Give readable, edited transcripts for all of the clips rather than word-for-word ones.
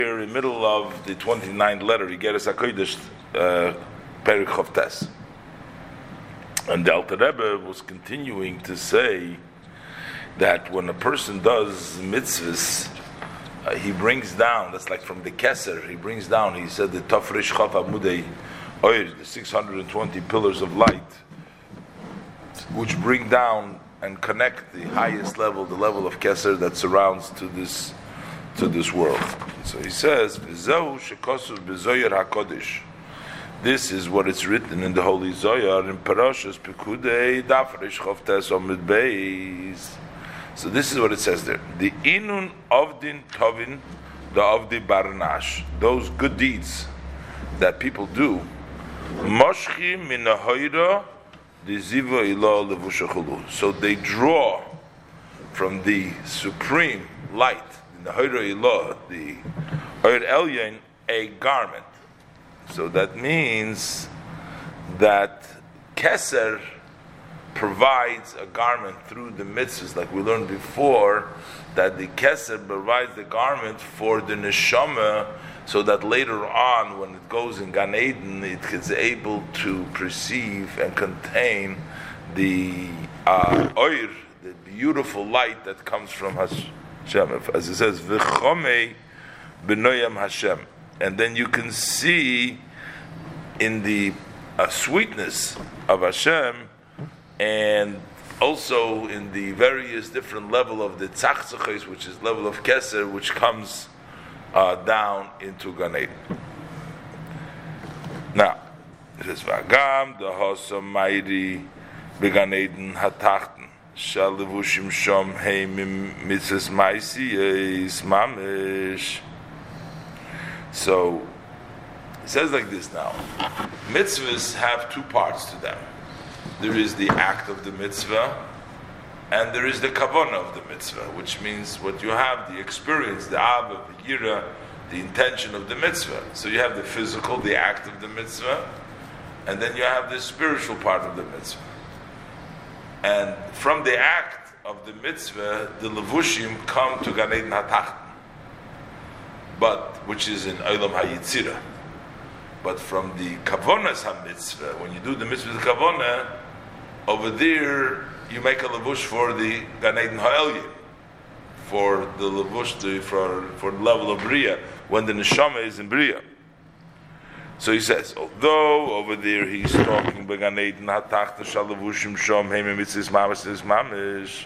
Here in the middle of the 29th letter, he gets a Kodesh Perek Chavtes. And the Alter Rebbe was continuing to say that when a person does mitzvahs, he brings down, that's like from the Keser, he brings down, he said the Tafresh Chaf Amudei Oir, the 620 pillars of light, which bring down and connect the highest level, the level of Keser that surrounds to this world. So he says, "V'zehu shekosuv b'zoyer hakodesh." This is what it's written in the Holy Zohar in Parashas Pekudei Daf Reish Chavtes Amud Beis. So this is what it says there: the inun avdin tovin, the avdi barnash, those good deeds that people do, moshchi min hahoira the ziva ilah levushachulu. So they draw from the supreme light, the hahoira ilah, the Oir Elyon, a garment. So that means that Keser provides a garment through the mitzvahs, like we learned before, that the Keser provides the garment for the neshama, so that later on, when it goes in Gan Eden, it is able to perceive and contain the oir, the beautiful light that comes from Hashem. As it says, "V'chomei b'noyam Hashem," and then you can see in the sweetness of Hashem, and also in the various different level of the tzachtzachos, which is level of Keser, which comes down into Gan Eden. Now, it says, "V'agam dehosam mayri began Eden hatachten shal levushim shom heim mitzvahs ma'isi is mamish." So it says like this now: mitzvahs have two parts to them. There is the act of the mitzvah, and there is the kavanah of the mitzvah, which means what you have, the experience, the ava, the yira, the intention of the mitzvah. So you have the physical, the act of the mitzvah, and then you have the spiritual part of the mitzvah. And from the act of the mitzvah, the levushim come to Gan Eden HaTachten, but which is in Olam HaYitzira. But from the kavonas ha-mitzvah, when you do the mitzvah kavona, over there you make a levush for the Gan Eden HaElyon, for the levush for the level of Bria, when the neshama is in Bria. So he says, although over there he's talking about Gan Eden HaTachten shal levushim shom heim mitzvahs mamish.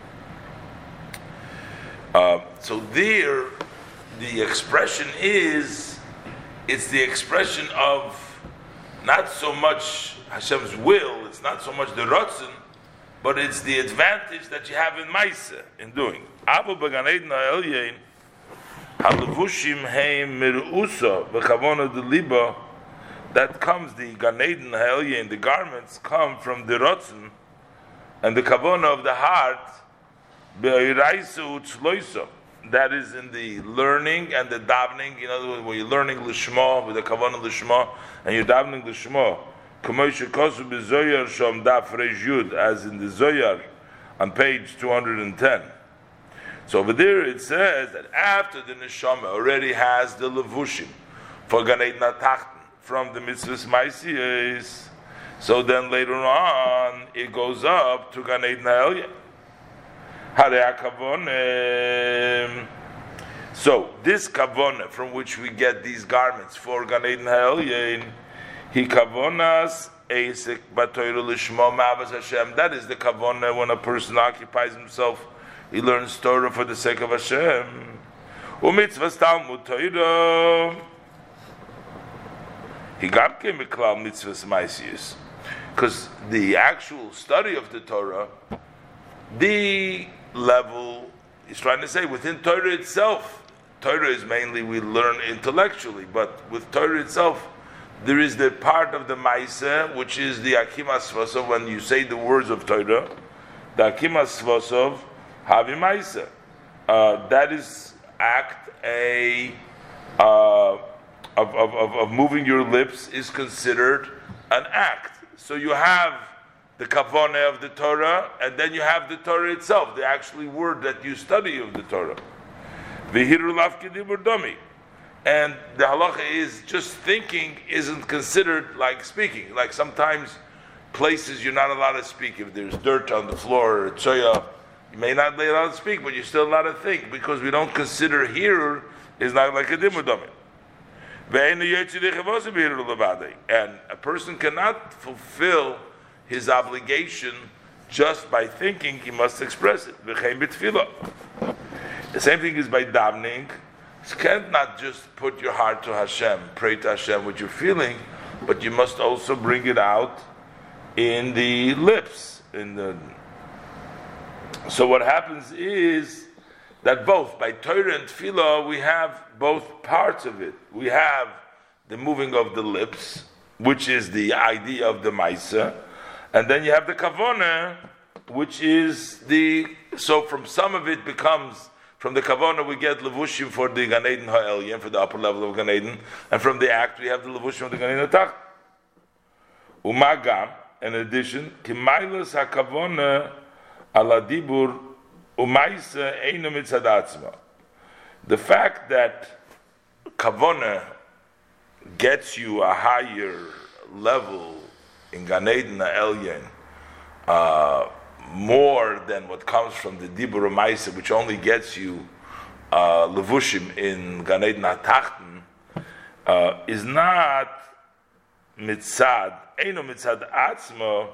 So there, the expression is, it's the expression of not so much Hashem's will, it's not so much the Ratzon, but it's the advantage that you have in Maisa, in doing. Abu Began Eden HaElyon, HaLevushim Heim Mirusa, V'chavona de Liba, that comes, the Gan Eden HaElyon, the garments come from the Ratzon, and the Kavona of the heart, Be'iraisa Utzloisa, that is in the learning and the davening. In other words, when you're learning Lishma with the Kavanah Lishma and you're davening Lishma, as in the Zohar on page 210. So over there it says that after the Neshama already has the Levushim for Gan Eden HaTachten from the Mitzvahs Ma'asiyos, so then later on it goes up to Gan Eden HaElyon. So this kavona from which we get these garments for Gan Eden HaElyon, he kavonas eisek batoyru lishmo ma'avas Hashem. That is the kavona when a person occupies himself, he learns Torah for the sake of Hashem. Umitzvahs talmud Torah, he gam ke miklal mitzvahs ma'asiyos, because the actual study of the Torah, the level is trying to say within Torah itself. Torah is mainly we learn intellectually, but with Torah itself, there is the part of the Maisa, which is the Akimas Svasov. When you say the words of Torah, the Akimas Svasov Havi Maisa. That is act of moving your lips is considered an act. So you have the kavanah of the Torah, and then you have the Torah itself, the actual word that you study of the Torah. V'hiru lav kedibur dami. And the halacha is just thinking isn't considered like speaking. Like sometimes places you're not allowed to speak. If there's dirt on the floor or tzoya, you may not be allowed to speak, but you're still allowed to think, because we don't consider here is not like a dimudamim. And a person cannot fulfill his obligation just by thinking, he must express it. The same thing is by davening. You can't not just put your heart to Hashem, pray to Hashem with your feeling, but you must also bring it out in the lips. So what happens is that both by Torah and Tefillah we have both parts of it. We have the moving of the lips, which is the idea of the Maisa, and then you have the Kavanah, which is so from some of it becomes, from the Kavanah we get Levushim for the Gan Eden Ha'elyon, for the upper level of Gan Eden, and from the act we have the Levushim of the Gan Eden Ha'tach. Umagam, in addition, Kimailas HaKavanah ala Dibur Umaisa Eino Mitzad Atzma. The fact that Kavanah gets you a higher level in Gan Eden Ha'elyon, more than what comes from the Dibur Umaisa, which only gets you Levushim in Gan Eden HaTachten, is not Mitzad, Eino Mitzad Atzma.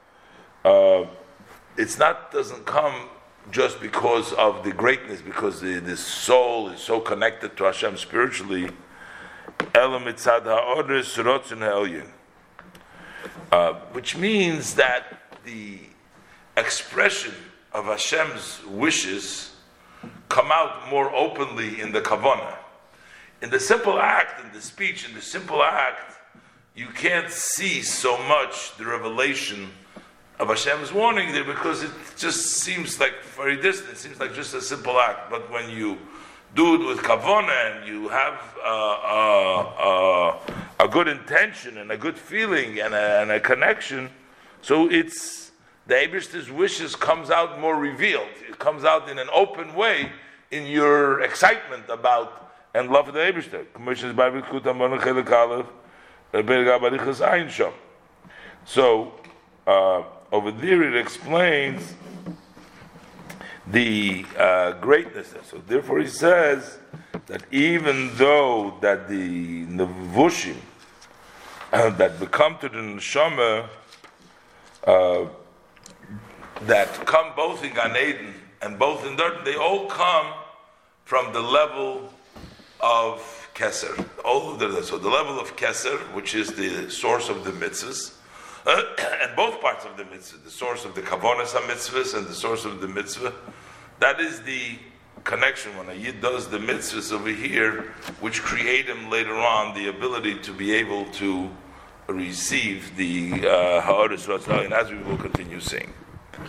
Doesn't come just because of the greatness, because the soul is so connected to Hashem spiritually. Which means that the expression of Hashem's wishes come out more openly in the kavanah. In the simple act, in the speech, in the simple act, you can't see so much the revelation of Hashem's warning there, because it just seems like very distant. It seems like just a simple act. But when you do it with kavanah and you have a good intention and a good feeling and a connection, so it's the Eibishter's wishes comes out more revealed. It comes out in an open way in your excitement about and love of the Eibishter. So over there it explains the greatness. So therefore he says that even though that the nevushim that become to the neshama, that come both in Gan Eden and both in dirt, they all come from the level of Keser. So the level of Keser, which is the source of the mitzvahs, and both parts of the mitzvah, the source of the kavonas ha-mitzvahs and the source of the mitzvah, that is the connection when a yid does the mitzvahs over here, which create him later on the ability to be able to receive the ha'aris ratzah, and as we will continue seeing.